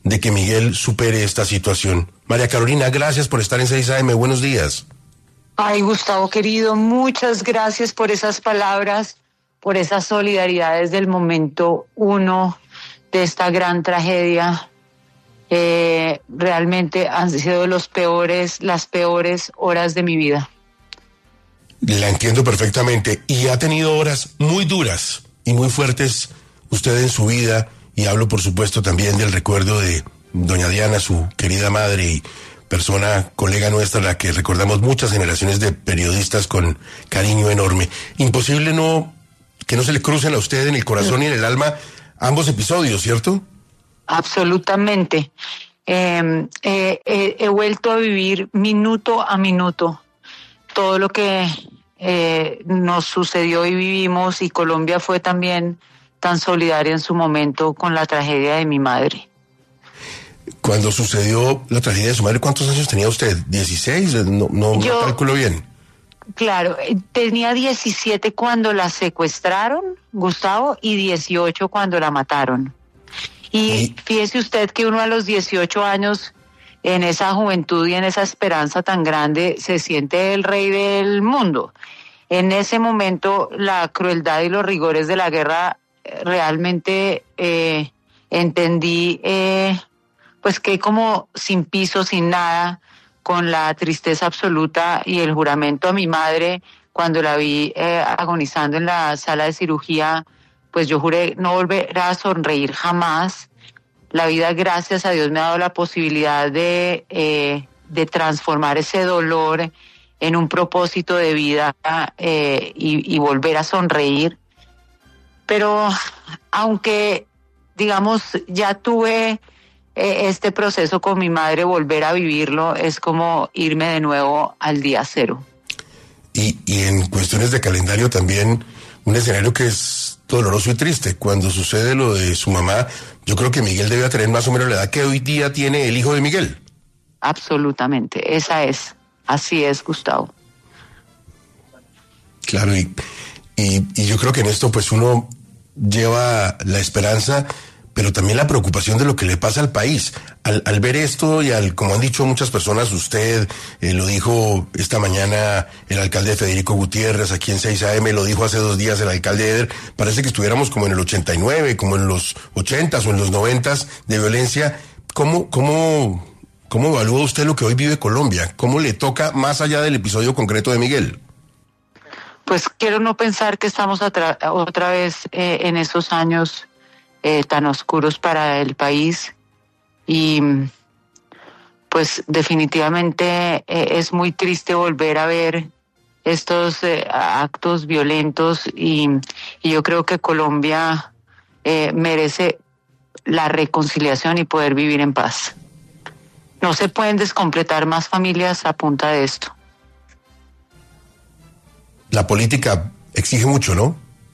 de que Miguel supere esta situación. María Carolina, gracias por estar en 6 AM. Buenos días. Ay, Gustavo querido, muchas gracias por esas palabras, por esa solidaridad desde el momento uno de esta gran tragedia. Realmente han sido las peores horas de mi vida. La entiendo perfectamente, y ha tenido horas muy duras y muy fuertes usted en su vida, y hablo por supuesto también del recuerdo de doña Diana, su querida madre y persona, colega nuestra, la que recordamos muchas generaciones de periodistas con cariño enorme. Imposible que no se le crucen a usted en el corazón y en el alma ambos episodios, ¿cierto? Absolutamente. He vuelto a vivir minuto a minuto todo lo que nos sucedió y vivimos, y Colombia fue también tan solidaria en su momento con la tragedia de mi madre. Cuando sucedió la tragedia de su madre, ¿cuántos años tenía usted? ¿16? No calculo bien. Claro, tenía 17 cuando la secuestraron, Gustavo, y 18 cuando la mataron. Y fíjese usted que uno a los 18 años, en esa juventud y en esa esperanza tan grande, se siente el rey del mundo. En ese momento, la crueldad y los rigores de la guerra, realmente entendí, pues que como sin piso, sin nada, con la tristeza absoluta y el juramento a mi madre, cuando la vi agonizando en la sala de cirugía, pues yo juré no volver a sonreír jamás. La vida, gracias a Dios, me ha dado la posibilidad de transformar ese dolor en un propósito de vida y volver a sonreír. Pero aunque, digamos, ya tuve este proceso con mi madre, volver a vivirlo es como irme de nuevo al día cero. Y en cuestiones de calendario también, un escenario que es doloroso y triste. Cuando sucede lo de su mamá, yo creo que Miguel debe tener más o menos la edad que hoy día tiene el hijo de Miguel. Absolutamente, así es, Gustavo. Claro, y yo creo que en esto pues uno lleva la esperanza, pero también la preocupación de lo que le pasa al país. Al ver esto y como han dicho muchas personas, usted lo dijo esta mañana el alcalde Federico Gutiérrez aquí en 6 AM, lo dijo hace 2 días el alcalde Eder, parece que estuviéramos como en el 89, como en los 80s o en los 90s de violencia. ¿Cómo evalúa usted lo que hoy vive Colombia? ¿Cómo le toca más allá del episodio concreto de Miguel? Pues quiero no pensar que estamos otra vez en esos años tan oscuros para el país, y pues definitivamente es muy triste volver a ver estos actos violentos, y yo creo que Colombia merece la reconciliación y poder vivir en paz. No se pueden descompletar más familias a punta de esto. La política exige mucho, ¿no?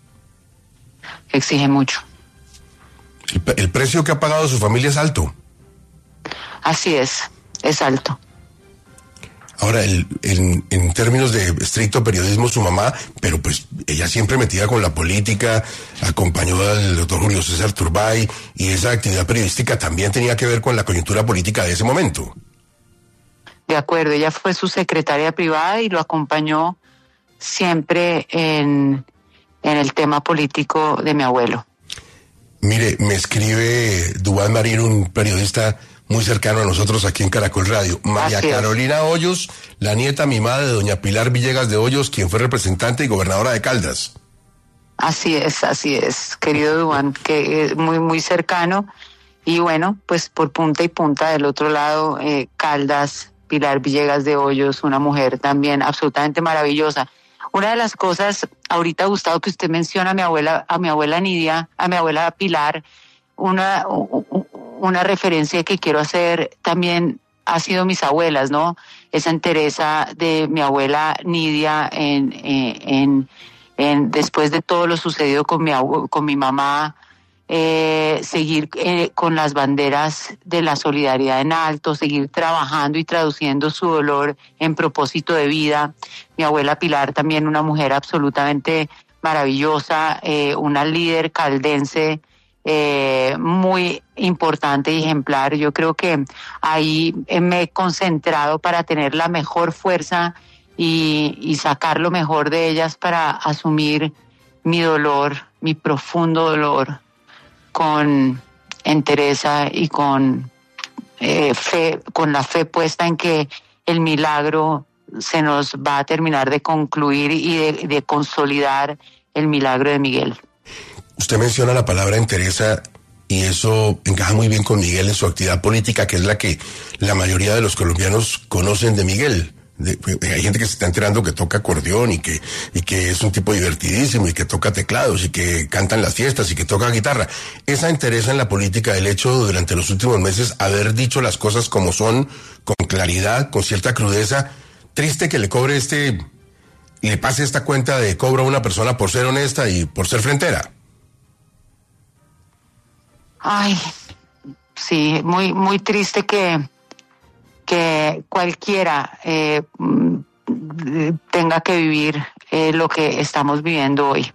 Exige mucho. El precio que ha pagado su familia es alto. Así es alto. Ahora, en términos de estricto periodismo, su mamá, pero pues ella siempre metida con la política, acompañó al doctor Julio César Turbay, y esa actividad periodística también tenía que ver con la coyuntura política de ese momento. De acuerdo, ella fue su secretaria privada y lo acompañó siempre en el tema político de mi abuelo. Mire, me escribe Duván Marín, un periodista muy cercano a nosotros aquí en Caracol Radio. María Carolina Hoyos, la nieta mimada de doña Pilar Villegas de Hoyos, quien fue representante y gobernadora de Caldas. Así es, querido Duván, que es muy, muy cercano. Y bueno, pues por punta y punta del otro lado, Caldas, Pilar Villegas de Hoyos, una mujer también absolutamente maravillosa. Una de las cosas, ahorita, Gustavo, que usted menciona a mi abuela Nidia, a mi abuela Pilar, una referencia que quiero hacer también ha sido mis abuelas, ¿no? Esa entereza de mi abuela Nidia después de todo lo sucedido con mi mamá, seguir con las banderas de la solidaridad en alto, seguir trabajando y traduciendo su dolor en propósito de vida. Mi abuela Pilar también, una mujer absolutamente maravillosa, una líder caldense muy importante y ejemplar. Yo creo que ahí me he concentrado para tener la mejor fuerza y sacar lo mejor de ellas para asumir mi dolor, mi profundo dolor, con entereza y con fe, con la fe puesta en que el milagro se nos va a terminar de concluir y de consolidar el milagro de Miguel. Usted menciona la palabra entereza y eso encaja muy bien con Miguel en su actividad política, que es la que la mayoría de los colombianos conocen de Miguel. Hay gente que se está enterando que toca acordeón y que es un tipo divertidísimo y que toca teclados y que canta en las fiestas y que toca guitarra. Esa entereza en la política, el hecho durante los últimos meses haber dicho las cosas como son, con claridad, con cierta crudeza, triste que le cobre y le pase esta cuenta de cobro a una persona por ser honesta y por ser frentera. Ay, sí, muy, muy triste que cualquiera tenga que vivir lo que estamos viviendo hoy.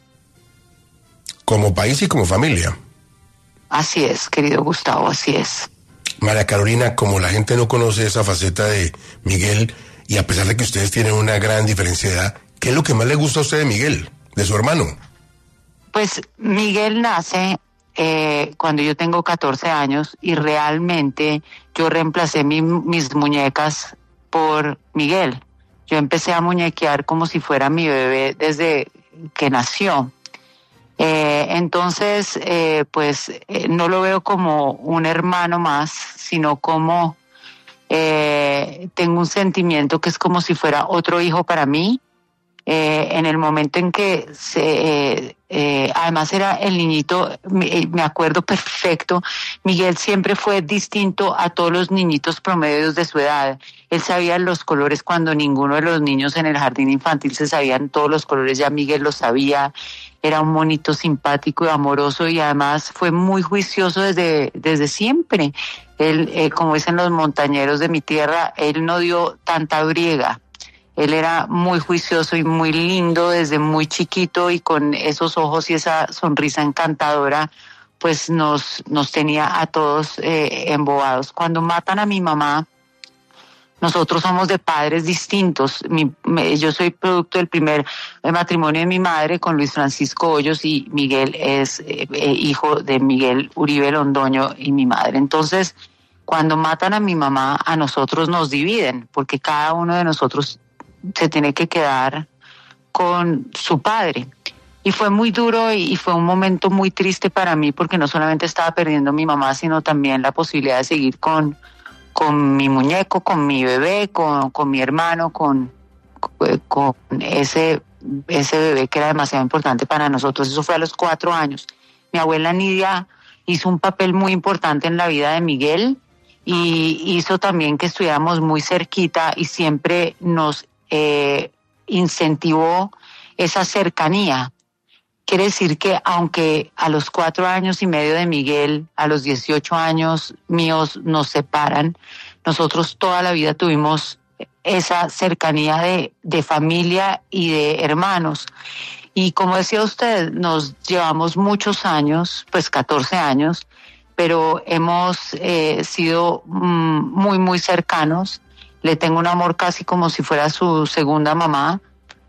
Como país y como familia. Así es, querido Gustavo, así es. María Carolina, como la gente no conoce esa faceta de Miguel, y a pesar de que ustedes tienen una gran diferencia de edad, ¿qué es lo que más le gusta a usted de Miguel, de su hermano? Pues Miguel nace cuando yo tengo 14 años y realmente yo reemplacé mis muñecas por Miguel. Yo empecé a muñequear como si fuera mi bebé desde que nació. Entonces, no lo veo como un hermano más, sino como tengo un sentimiento que es como si fuera otro hijo para mí. En el momento en que además era el niñito, me acuerdo perfecto, Miguel siempre fue distinto a todos los niñitos promedios de su edad. Él sabía los colores cuando ninguno de los niños en el jardín infantil se sabían todos los colores, ya Miguel los sabía. Era un monito simpático y amoroso y además fue muy juicioso desde siempre. Él, como dicen los montañeros de mi tierra, él no dio tanta briega. Él era muy juicioso y muy lindo desde muy chiquito y con esos ojos y esa sonrisa encantadora, pues nos tenía a todos embobados. Cuando matan a mi mamá, nosotros somos de padres distintos. Yo soy producto del primer matrimonio de mi madre con Luis Francisco Hoyos y Miguel es hijo de Miguel Uribe Londoño y mi madre. Entonces, cuando matan a mi mamá, a nosotros nos dividen porque cada uno de nosotros se tiene que quedar con su padre. Y fue muy duro y fue un momento muy triste para mí porque no solamente estaba perdiendo a mi mamá, sino también la posibilidad de seguir con mi muñeco, con mi bebé, con mi hermano, con ese bebé que era demasiado importante para nosotros. Eso fue a los 4 años. Mi abuela Nidia hizo un papel muy importante en la vida de Miguel y hizo también que estuviéramos muy cerquita y siempre nos incentivó esa cercanía. Quiere decir que aunque a los 4 años y medio de Miguel, a los 18 años míos nos separan, nosotros toda la vida tuvimos esa cercanía de familia y de hermanos. Y como decía usted, nos llevamos muchos años, pues 14 años, pero hemos sido muy, muy cercanos. Le tengo un amor casi como si fuera su segunda mamá.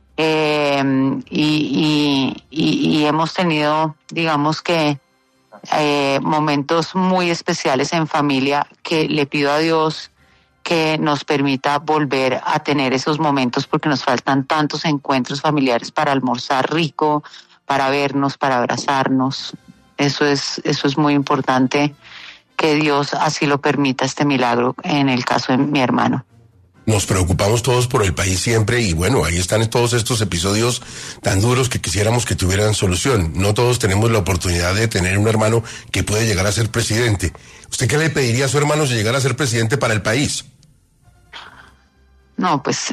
Y hemos tenido, digamos que, momentos muy especiales en familia que le pido a Dios que nos permita volver a tener esos momentos porque nos faltan tantos encuentros familiares para almorzar rico, para vernos, para abrazarnos. Eso es muy importante, que Dios así lo permita, este milagro en el caso de mi hermano. Nos preocupamos todos por el país siempre y bueno, ahí están todos estos episodios tan duros que quisiéramos que tuvieran solución. No todos tenemos la oportunidad de tener un hermano que puede llegar a ser presidente. ¿Usted qué le pediría a su hermano si llegara a ser presidente para el país? No, pues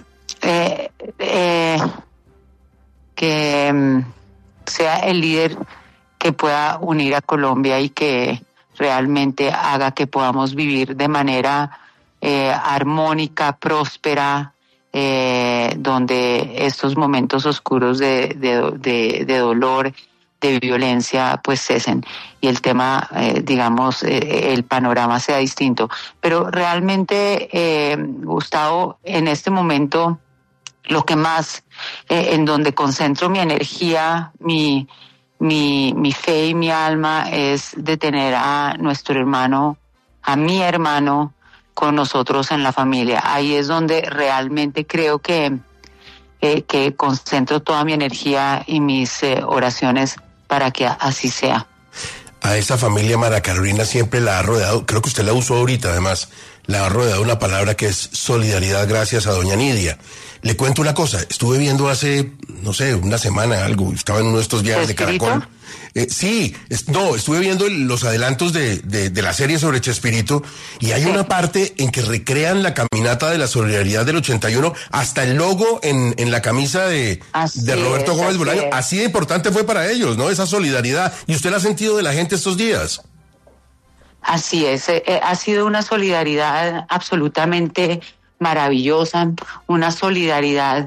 que sea el líder que pueda unir a Colombia y que realmente haga que podamos vivir de manera armónica, próspera, donde estos momentos oscuros de dolor, de violencia pues cesen y el tema, el panorama sea distinto. Pero realmente, Gustavo, en este momento, lo que más, en donde concentro mi energía, mi fe y mi alma es de tener a nuestro hermano, a mi hermano, con nosotros en la familia. Ahí es donde realmente creo que concentro toda mi energía y mis oraciones para que así sea. A esa familia María Carolina siempre la ha rodeado, creo que usted la usó ahorita además, la ha rodeado una palabra que es solidaridad gracias a doña Nidia. Le cuento una cosa, estuve viendo hace, no sé, una semana algo, estaba en uno de estos viajes de Caracol. Estuve viendo los adelantos de la serie sobre Chespirito y hay una parte en que recrean la caminata de la solidaridad del 81, hasta el logo en la camisa de Roberto Gómez Bolaño. Así de importante fue para ellos, ¿no? Esa solidaridad. ¿Y usted la ha sentido de la gente estos días? Así es, ha sido una solidaridad absolutamente maravillosa, una solidaridad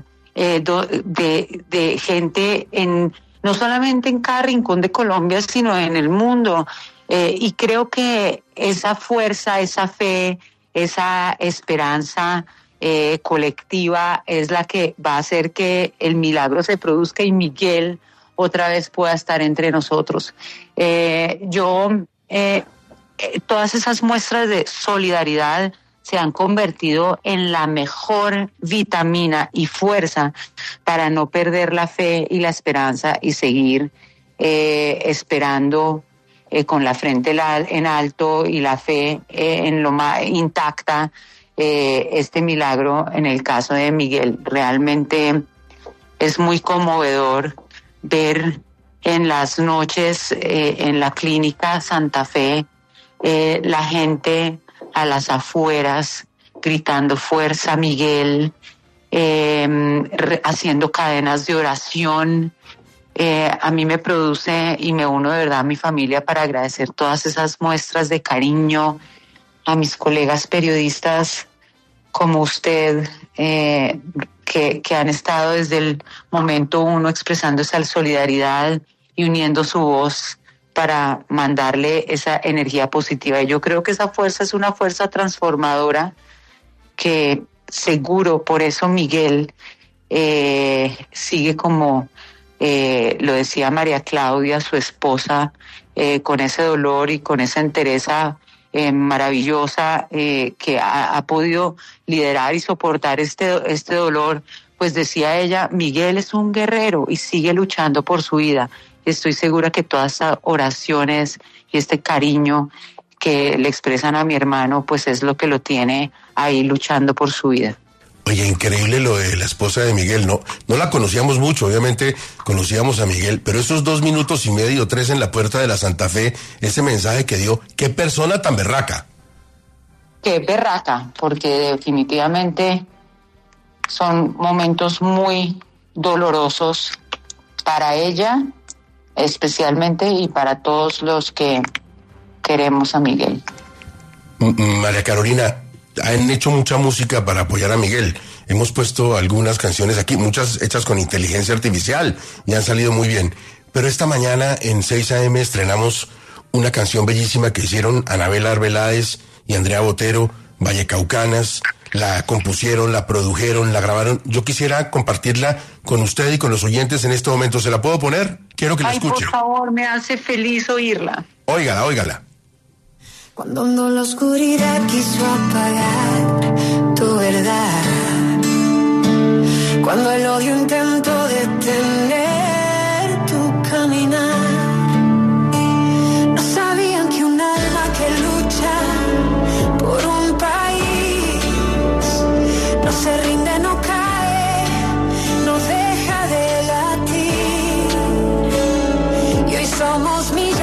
de gente no solamente en cada rincón de Colombia, sino en el mundo. Y creo que esa fuerza, esa fe, esa esperanza colectiva es la que va a hacer que el milagro se produzca y Miguel otra vez pueda estar entre nosotros. Todas esas muestras de solidaridad se han convertido en la mejor vitamina y fuerza para no perder la fe y la esperanza y seguir esperando con la frente en alto y la fe en lo más intacta este milagro en el caso de Miguel. Realmente es muy conmovedor ver en las noches en la clínica Santa Fe la gente a las afueras gritando fuerza Miguel, haciendo cadenas de oración. A mí me produce y me uno de verdad a mi familia para agradecer todas esas muestras de cariño a mis colegas periodistas como usted, que han estado desde el momento uno expresando esa solidaridad y uniendo su voz para mandarle esa energía positiva. Y yo creo que esa fuerza es una fuerza transformadora que seguro, por eso Miguel sigue como lo decía María Claudia, su esposa, con ese dolor y con esa entereza maravillosa que ha podido liderar y soportar este dolor. Pues decía ella, Miguel es un guerrero y sigue luchando por su vida. Estoy segura que todas estas oraciones y este cariño que le expresan a mi hermano, pues es lo que lo tiene ahí luchando por su vida. Oye, increíble lo de la esposa de Miguel, no la conocíamos mucho, obviamente conocíamos a Miguel, pero esos 2 minutos y medio, 3 en la puerta de la Santa Fe, ese mensaje que dio, qué persona tan berraca. Qué berraca, porque definitivamente son momentos muy dolorosos para ella, especialmente, y para todos los que queremos a Miguel. María Carolina, han hecho mucha música para apoyar a Miguel. Hemos puesto algunas canciones aquí, muchas hechas con inteligencia artificial y han salido muy bien. Pero esta mañana en 6 AM estrenamos una canción bellísima que hicieron Anabela Arbeláez y Andrea Botero, vallecaucanas. La compusieron, la produjeron, la grabaron. Yo quisiera compartirla con usted y con los oyentes en este momento. ¿Se la puedo poner? Quiero que la escuche. Por favor, me hace feliz oírla. Óigala. Cuando la oscuridad quiso apagar tu verdad, cuando el odio intentó detener tu caminar, no sabían que un alma que lucha por un país no se rinde, no cae, no deja de latir. Y hoy somos millones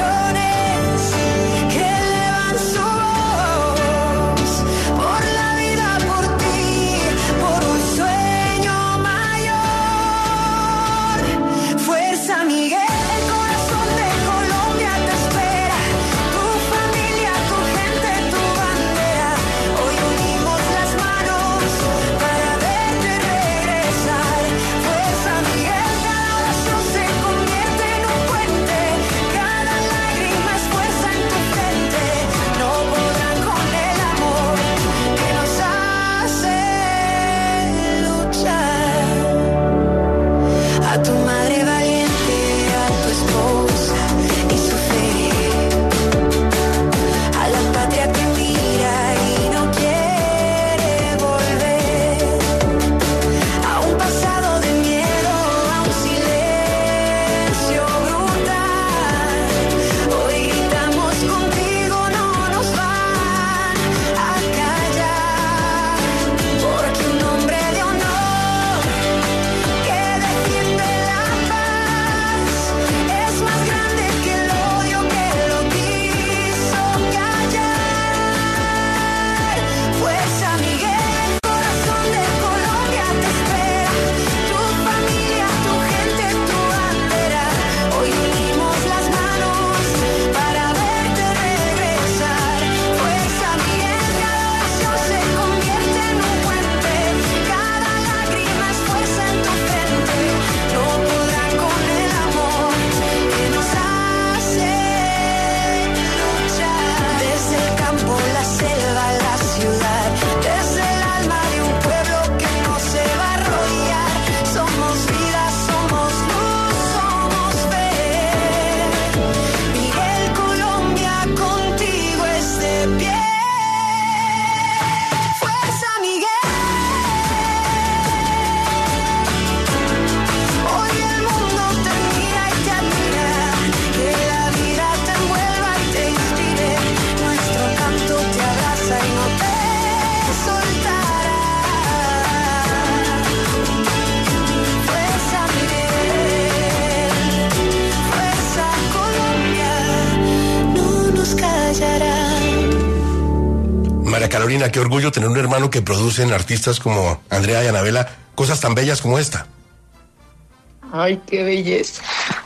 María Carolina, qué orgullo tener un hermano que producen artistas como Andrea y Anabela cosas tan bellas como esta. Ay, qué belleza.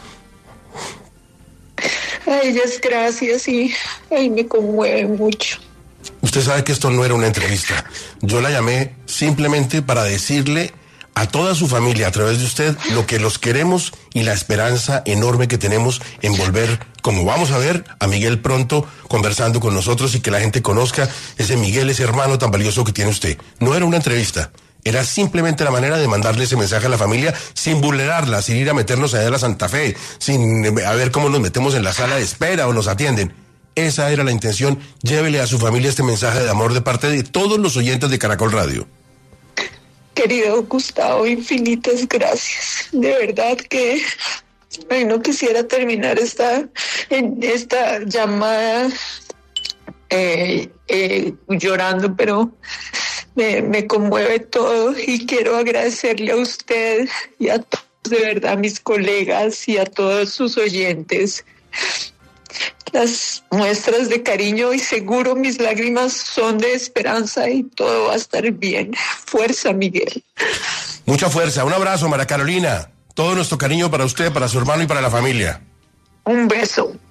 A ellas gracias y me conmueve mucho. Usted sabe que esto no era una entrevista. Yo la llamé simplemente para decirle a toda su familia, a través de usted, lo que los queremos y la esperanza enorme que tenemos en volver, como vamos a ver, a Miguel pronto conversando con nosotros y que la gente conozca ese Miguel, ese hermano tan valioso que tiene usted. No era una entrevista. Era simplemente la manera de mandarle ese mensaje a la familia sin vulnerarla, sin ir a meternos allá a la Santa Fe, sin a ver cómo nos metemos en la sala de espera o nos atienden. Esa era la intención. Llévele a su familia este mensaje de amor de parte de todos los oyentes de Caracol Radio. Querido Gustavo, infinitas gracias. De verdad que no quisiera terminar esta llamada llorando, pero me conmueve todo y quiero agradecerle a usted y a todos, de verdad, mis colegas y a todos sus oyentes, las muestras de cariño, y seguro mis lágrimas son de esperanza y todo va a estar bien. Fuerza, Miguel. Mucha fuerza. Un abrazo, María Carolina. Todo nuestro cariño para usted, para su hermano y para la familia. Un beso.